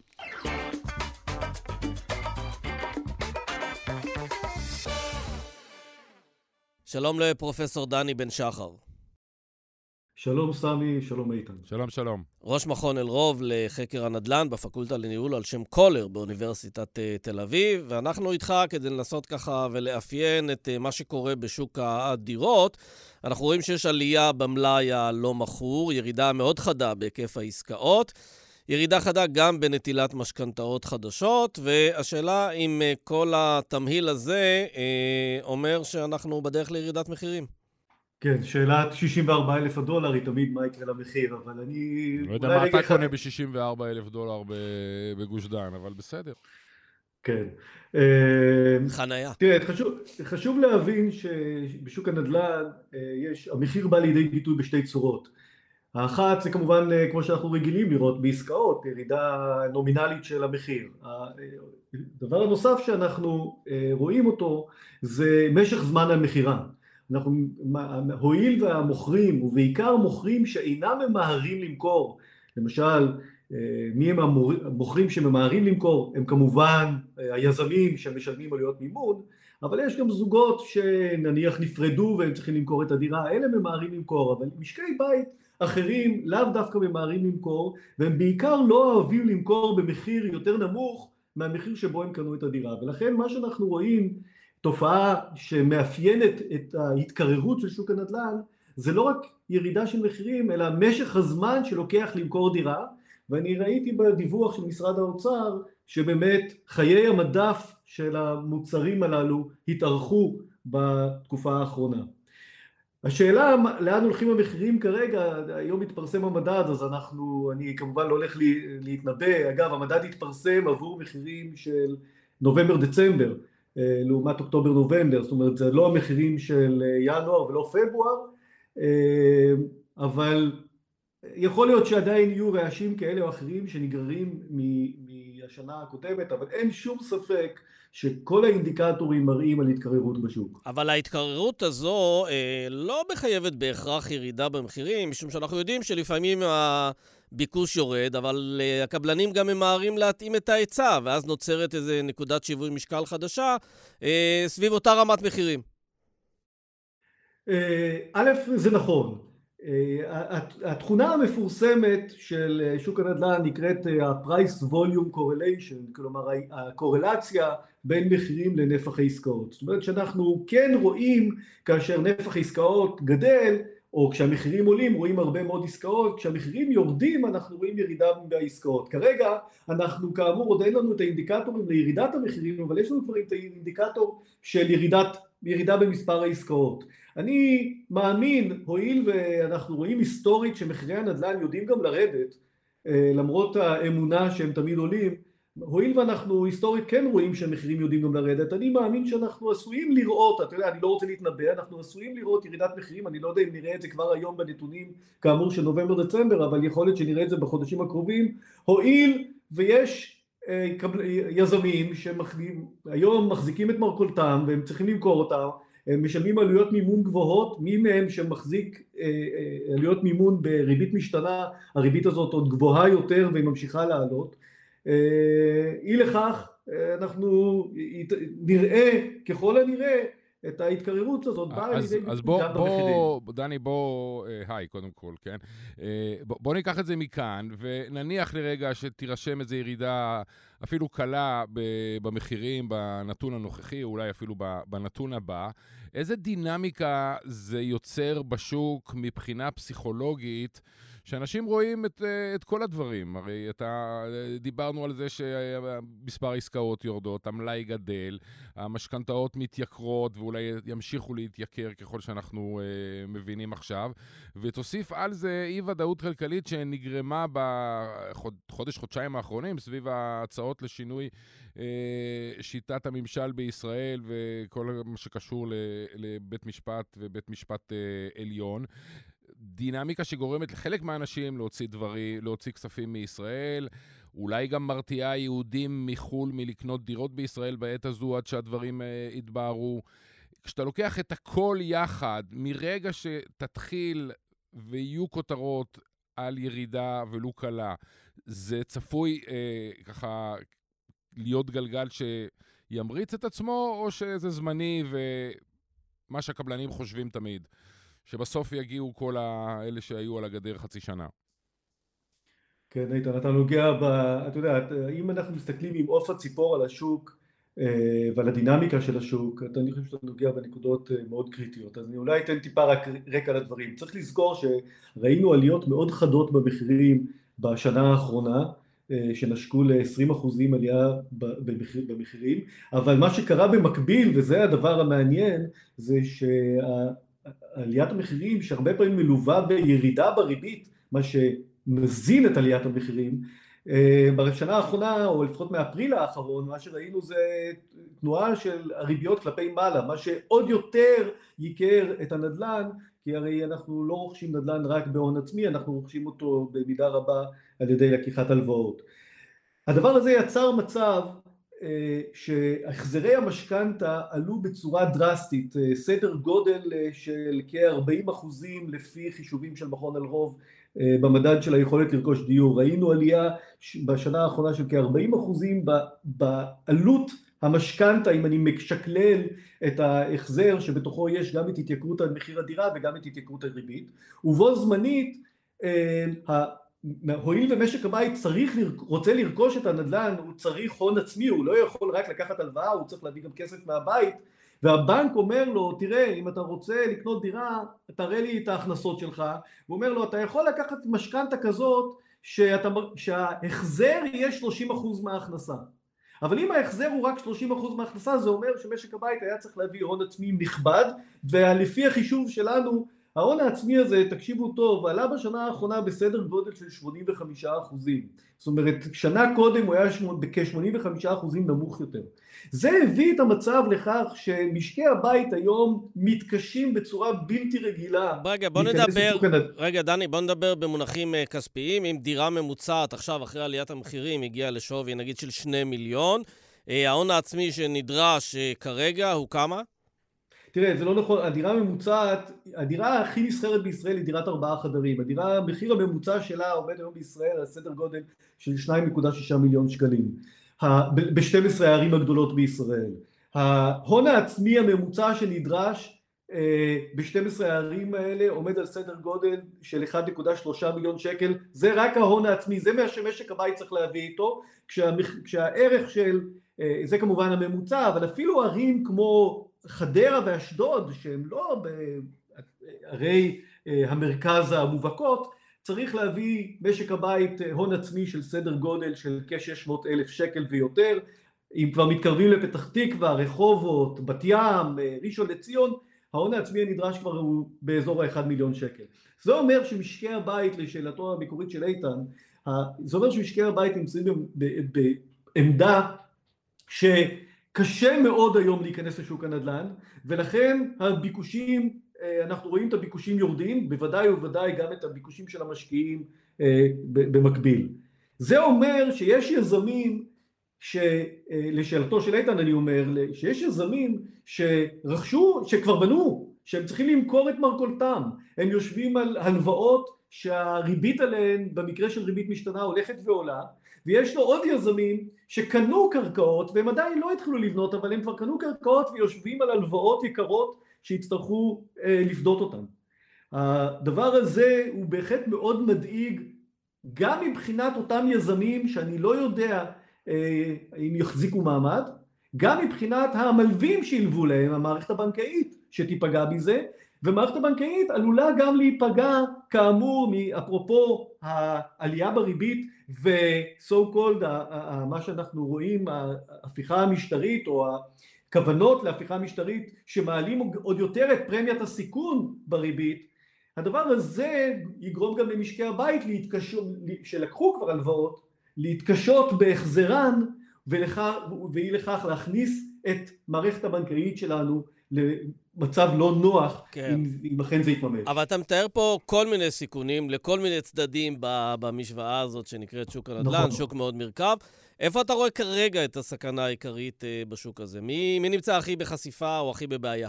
B: שלום לפרופסור דני בן שחר.
E: שלום סמי, שלום איתן.
A: שלום, שלום.
B: ראש מכון אלרוב לחקר הנדל"ן בפקולטה לניהול על שם קולר באוניברסיטת תל אביב, ואנחנו איתך כדי לנסות ככה ולאפיין את מה שקורה בשוק הדירות. אנחנו רואים שיש עלייה במלאי הלא מכור, ירידה מאוד חדה בהיקף העסקאות, ירידה חדה גם בנטילת משכנתאות חדשות, והשאלה אם כל התמהיל הזה אומר שאנחנו בדרך לירידת מחירים.
E: כן, שאלת שישים וארבעה אלף הדולר היא תמיד מה יקרה למחיר, אבל אני...
A: לא יודע מה אתה קונה ב-שישים וארבעה אלף דולר בגוש דן, אבל בסדר.
E: כן.
B: חניה.
E: תראה, חשוב להבין שבשוק הנדל"ן יש, המחיר בא לידי ביטוי בשתי צורות. האחת זה כמובן, כמו שאנחנו רגילים לראות בעסקאות, ירידה נומינלית של המחיר. הדבר הנוסף שאנחנו רואים אותו זה משך זמן המחירה. אנחנו, הועיל והמוכרים, ובעיקר מוכרים שאינם ממהרים למכור, למשל, מי הם המוכרים שממהרים למכור? הם כמובן היזמים שמשלמים עלויות מימון, אבל יש גם זוגות שנניח נפרדו והם צריכים למכור את הדירה, אלה ממהרים למכור, אבל משקי בית אחרים לאו דווקא ממהרים למכור, והם בעיקר לא אוהבים למכור במחיר יותר נמוך מהמחיר שבו הם קנו את הדירה, ולכן מה שאנחנו רואים, תופעה שמאפיינת את ההתקררות של שוק הנדל"ן, זה לא רק ירידה של מחירים, אלא משך הזמן שלוקח למכור דירה, ואני ראיתי בדיווח של משרד האוצר, שבאמת חיי המדף של המוצרים הללו התארכו בתקופה האחרונה. השאלה לאן הולכים המחירים כרגע, היום התפרסם המדד, אז אנחנו, אני כמובן לא הולך להתנבא, אגב המדד התפרסם עבור מחירים של נובמבר-דצמבר, לעומת אוקטובר-נובמבר, זאת אומרת זה לא המחירים של ינואר ולא פברואר, אבל יכול להיות שעדיין יהיו רעשים כאלה או אחרים שנגררים מהשנה הקודמת, אבל אין שום ספק שכל האינדיקטורים מראים על התקררות בשוק.
B: אבל ההתקררות הזו אה, לא מחייבת בהכרח ירידה במחירים, משום שאנחנו יודעים שלפעמים הביקוש יורד, אבל אה, הקבלנים גם ממהרים להתאים את ההיצע, ואז נוצרת איזו נקודת שיווי משקל חדשה אה, סביב אותה רמת מחירים.
E: אה, א', זה נכון. התכונה המפורסמת של שוק הנדל"ן נקראת ה-Price Volume Correlation, כלומר הקורלציה בין מחירים לנפח העסקאות. זאת אומרת שאנחנו כן רואים כאשר נפח העסקאות גדל, או כשהמחירים עולים רואים הרבה מאוד עסקאות, כשהמחירים יורדים אנחנו רואים ירידה בעסקאות. כרגע אנחנו כאמור עוד אין לנו את האינדיקטורים לירידת המחירים, אבל יש לנו כבר את האינדיקטור של ירידת, ירידה במספר העסקאות. אני מאמין, הואיל ואנחנו רואים היסטורית שמחירי הנדל"ן יודעים גם לרדת, למרות האמונה שהם תמיד עולים, הואיל ואנחנו היסטורית כן רואים שהמחירים יודעים גם לרדת, אני מאמין שאנחנו עשויים לראות, אתה יודע, אני לא רוצה להתנבא, אנחנו עשויים לראות ירידת מחירים, אני לא יודע אם נראה את זה כבר היום בנתונים כאמור של נובמבר דצמבר, אבל יכול להיות שנראה את זה בחודשים הקרובים, הואיל ויש אה, יזמים שהיום מחזיקים את מרכולתם והם צריכים למכור אותם, הם משלמים עלויות מימון גבוהות, מי מהם שמחזיק אה, אה, עלויות מימון בריבית משתנה, הריבית הזאת עוד גבוהה יותר והיא ממשיכה לעלות, אי לכך אנחנו נראה ככל הנראה את ההתקררות הזאת באה לידי ביטוי
A: אז בוא, בוא, דני, בוא, היי, קודם כל, כן? בוא, בוא ניקח את זה מכאן, ונניח לרגע שתירשם איזו ירידה אפילו קלה במחירים, בנתון הנוכחי, אולי אפילו בנתון הבא. איזה דינמיקה זה יוצר בשוק מבחינה פסיכולוגית, שאנשים רואים את, את כל הדברים? הרי אתה, דיברנו על זה שמספר העסקאות יורדות, המלאי גדל, המשכנתאות מתייקרות ואולי ימשיכו להתייקר ככל שאנחנו uh, מבינים עכשיו, ותוסיף על זה אי ודאות כלכלית שנגרמה בחודש, חודשיים האחרונים סביב ההצעות לשינוי uh, שיטת הממשל בישראל וכל מה שקשור לבית משפט ובית משפט uh, עליון. דינמיקה שגורמת לחלק מהאנשים להוציא דברים, להוציא כספים מישראל, אולי גם מרתיעה יהודים מחול מלקנות דירות בישראל בעת הזו עד שהדברים uh, יתבהרו. כשאתה לוקח את הכל יחד, מרגע שתתחיל ויהיו כותרות על ירידה ולו קלה, זה צפוי uh, ככה להיות גלגל שימריץ את עצמו, או שזה זמני ומה שהקבלנים חושבים תמיד? שבסוף יגיעו כל האלה שהיו על הגדר חצי שנה.
E: כן, איתן, אתה נוגע ב... אתה יודע, אם אנחנו מסתכלים עם עוף הציפור על השוק ועל הדינמיקה של השוק, אני חושב שאתה נוגע בנקודות מאוד קריטיות. אז אני אולי אתן טיפה רק רקע לדברים. צריך לזכור שראינו עליות מאוד חדות במחירים בשנה האחרונה, שנשקו ל-עשרים אחוזים עלייה במחירים, אבל מה שקרה במקביל, וזה הדבר המעניין, זה שה... עליית המחירים שהרבה פעמים מלווה בירידה בריבית, מה שמזין את עליית המחירים, בשנה האחרונה, או לפחות מאפריל האחרון, מה שראינו זה תנועה של הריביות כלפי מעלה, מה שעוד יותר ייקר את הנדל"ן, כי הרי אנחנו לא רוכשים נדל"ן רק בהון עצמי, אנחנו רוכשים אותו במידה רבה על ידי לקיחת הלוואות. הדבר הזה יצר מצב שהחזרי המשכנתה עלו בצורה דרסטית, סדר גודל של כ-ארבעים אחוזים לפי חישובים של מכון אלרוב במדד של היכולת לרכוש דיור. ראינו עלייה בשנה האחרונה של כ-ארבעים אחוזים בעלות המשכנתה, אם אני משקלל את ההחזר שבתוכו יש גם את התייקרות על מחיר הדירה וגם את התייקרות הריבית, ובו זמנית הואיל ומשק הבית צריך, רוצה לרכוש את הנדל"ן, הוא צריך הון עצמי, הוא לא יכול רק לקחת הלוואה, הוא צריך להביא גם כסף מהבית, והבנק אומר לו, תראה, אם אתה רוצה לקנות דירה, תראה לי את ההכנסות שלך, הוא אומר לו, אתה יכול לקחת משכנתה כזאת, שאתה, שההחזר יהיה שלושים אחוז מההכנסה. אבל אם ההחזר הוא רק שלושים אחוז מההכנסה, זה אומר שמשק הבית היה צריך להביא הון עצמי נכבד, ולפי החישוב שלנו, ההון העצמי הזה, תקשיבו טוב, עלה בשנה האחרונה בסדר גודל של שמונים וחמישה אחוזים. זאת אומרת, שנה קודם הוא היה כ-שמונים וחמישה אחוזים נמוך יותר. זה הביא את המצב לכך שמשקי הבית היום מתקשים בצורה בלתי רגילה.
B: רגע, בוא נדבר, רגע, דני, בוא נדבר במונחים כספיים. אם דירה ממוצעת עכשיו אחרי עליית המחירים הגיעה לשווי נגיד של שני מיליון, ההון העצמי שנדרש כרגע הוא כמה?
E: תראה, זה לא נכון, הדירה הממוצעת, הדירה הכי נסחרת בישראל היא דירת ארבעה חדרים. הדירה, המחיר הממוצע שלה עומד היום בישראל על סדר גודל של שניים נקודה שישה מיליון שקלים. ב-שתים עשרה הערים הגדולות בישראל. ההון העצמי הממוצע שנדרש ב-שתים עשרה הערים האלה עומד על סדר גודל של אחד נקודה שלושה מיליון שקל. זה רק ההון העצמי, זה מה שמשק הבית צריך להביא איתו, כשהמח... כשהערך של, זה כמובן הממוצע, אבל אפילו ערים כמו חדרה ואשדוד, שהם לא בערי המרכז המובהקות, צריך להביא משק הבית הון עצמי של סדר גודל של כ-שש מאות אלף שקל ויותר. אם כבר מתקרבים לפתח תקווה, רחובות, בת ים, ראשון לציון, ההון העצמי הנדרש כבר הוא באזור ה-אחד מיליון שקל. זה אומר שמשקי הבית, לשאלתו המקורית של איתן, זה אומר שמשקי הבית נמצאים בעמדה שקשה מאוד היום להיכנס לשוק הנדל"ן, ולכן הביקושים, אנחנו רואים את הביקושים יורדים, בוודאי ובוודאי גם את הביקושים של המשקיעים במקביל. זה אומר שיש יזמים, שלשאלתו של איתן אני אומר, שיש יזמים שרכשו, שכבר בנו, שהם צריכים למכור את מרכולתם, הם יושבים על הלוואות שהריבית עליהן במקרה של ריבית משתנה הולכת ועולה, ויש לו עוד יזמים שקנו קרקעות והם עדיין לא התחילו לבנות, אבל הם כבר קנו קרקעות ויושבים על הלוואות יקרות שיצטרכו אה, לפדות אותן. הדבר הזה הוא בהחלט מאוד מדאיג, גם מבחינת אותם יזמים שאני לא יודע אם יחזיקו מעמד, גם מבחינת המלווים שילבו להם, המערכת הבנקאית שתיפגע בזה, ומערכת הבנקאית עלולה גם להיפגע כאמור מאפרופו העלייה בריבית ו-so called מה שאנחנו רואים, ההפיכה המשטרית או הכוונות להפיכה המשטרית שמעלים עוד יותר את פרמיית הסיכון בריבית. הדבר הזה יגרום גם למשקי הבית להתקשו, שלקחו כבר הלוואות, להתקשות בהחזרן, והיא לכך להכניס את מערכת הבנקאית שלנו למצב לא נוח, כן. אם, אם אכן זה יתממש.
B: אבל אתה מתאר פה כל מיני סיכונים לכל מיני צדדים במשוואה הזאת שנקראת שוק הנדל"ן, נכון. שוק מאוד מרכב. איפה אתה רואה כרגע את הסכנה העיקרית בשוק הזה? מי, מי נמצא הכי בחשיפה או הכי בבעיה?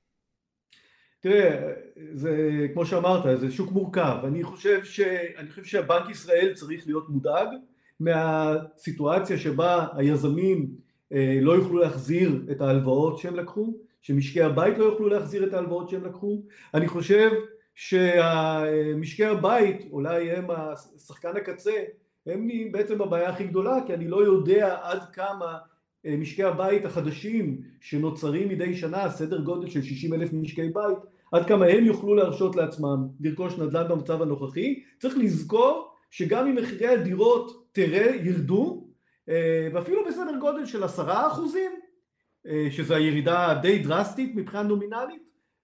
E: תראה, זה, כמו שאמרת, זה שוק מורכב. אני חושב ש, אני חושב שהבנק ישראל צריך להיות מודאג מהסיטואציה שבה היזמים אה, לא יוכלו להחזיר את ההלוואות שהם לקחו, שמשקי הבית לא יוכלו להחזיר את ההלוואות שהם לקחו. אני חושב שמשקי הבית, אולי הם השחקן הקצה, הם בעצם הבעיה הכי גדולה, כי אני לא יודע עד כמה משקי הבית החדשים שנוצרים מדי שנה, סדר גודל של שישים אלף משקי בית, עד כמה הם יוכלו להרשות לעצמם לרכוש נדל"ן במצב הנוכחי. צריך לזכור שגם אם מחירי הדירות תראה ירדו, ואפילו בסדר גודל של עשרה אחוזים, שזו הירידה די דרסטית מבחינה נומינלית,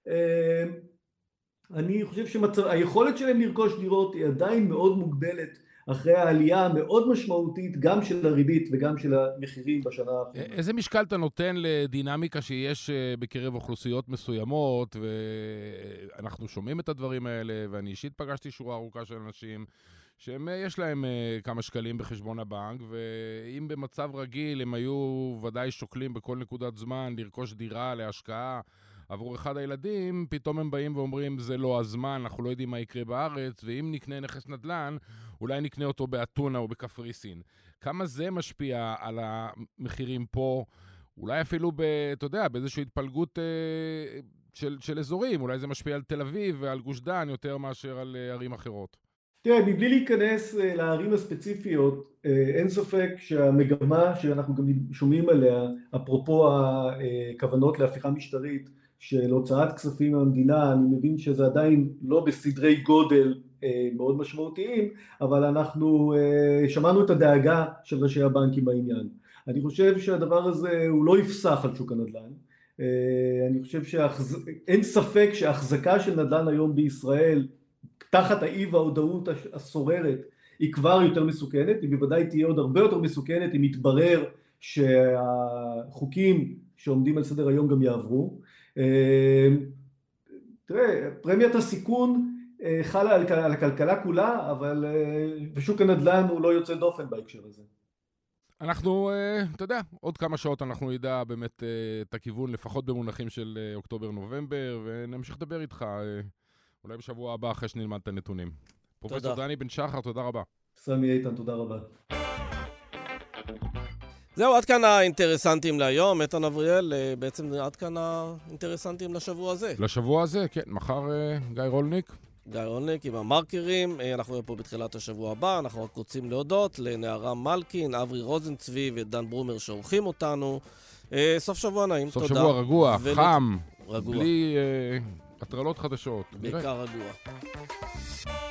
E: אני חושב שהיכולת שלהם לרכוש דירות היא עדיין מאוד מוגבלת, אחרי העלייה המאוד משמעותית גם של הריבית וגם של המחירים בשנה האחרונה.
A: איזה משקל אתה נותן לדינמיקה שיש בקרב אוכלוסיות מסוימות, ואנחנו שומעים את הדברים האלה, ואני אישית פגשתי שורה ארוכה של אנשים שיש להם כמה שקלים בחשבון הבנק, ואם במצב רגיל הם היו ודאי שוקלים בכל נקודת זמן לרכוש דירה להשקעה עבור אחד הילדים, פתאום הם באים ואומרים זה לא הזמן, אנחנו לא יודעים מה יקרה בארץ, ואם נקנה נכס נדל"ן, אולי נקנה אותו באתונה או בקפריסין. כמה זה משפיע על המחירים פה, אולי אפילו, ב, אתה יודע, באיזושהי התפלגות אה, של, של אזורים, אולי זה משפיע על תל אביב ועל גוש דן יותר מאשר על אה, ערים אחרות.
E: תראה, מבלי להיכנס לערים הספציפיות, אין ספק שהמגמה שאנחנו גם שומעים עליה, אפרופו הכוונות להפיכה משטרית של הוצאת כספים מהמדינה, אני מבין שזה עדיין לא בסדרי גודל מאוד משמעותיים, אבל אנחנו שמענו את הדאגה של ראשי הבנקים בעניין. אני חושב שהדבר הזה הוא לא יפסח על שוק הנדל"ן. אני חושב שאין ספק שההחזקה של נדל"ן היום בישראל, תחת האי וההודעות השוררת, היא כבר יותר מסוכנת, היא בוודאי תהיה עוד הרבה יותר מסוכנת אם יתברר שהחוקים שעומדים על סדר היום גם יעברו. תראה, פרמיית הסיכון חלה על הכלכלה כולה, אבל בשוק הנדל"ן הוא לא יוצא דופן בהקשר הזה.
A: אנחנו, אתה יודע, עוד כמה שעות אנחנו נדע באמת את הכיוון, לפחות במונחים של אוקטובר-נובמבר, ונמשיך לדבר איתך אולי בשבוע הבא אחרי שנלמד את הנתונים. פרופסור דני בן שחר, תודה רבה.
E: סמי איתן, תודה רבה.
B: זהו, עד כאן האינטרסנטים להיום. איתן אבריאל, בעצם עד כאן האינטרסנטים לשבוע הזה.
A: לשבוע הזה, כן. מחר גיא רולניק.
B: גיא רולניק עם המרקרים. אנחנו נהיה פה בתחילת השבוע הבא. אנחנו רק רוצים להודות לנערם מלכין, אברי רוזנצבי ודן ברומר שעורכים אותנו. סוף שבוע נעים,
A: סוף
B: תודה.
A: סוף שבוע רגוע,
B: ול...
A: חם,
B: רגוע.
A: בלי uh, הטרלות חדשות.
B: בעיקר רגוע.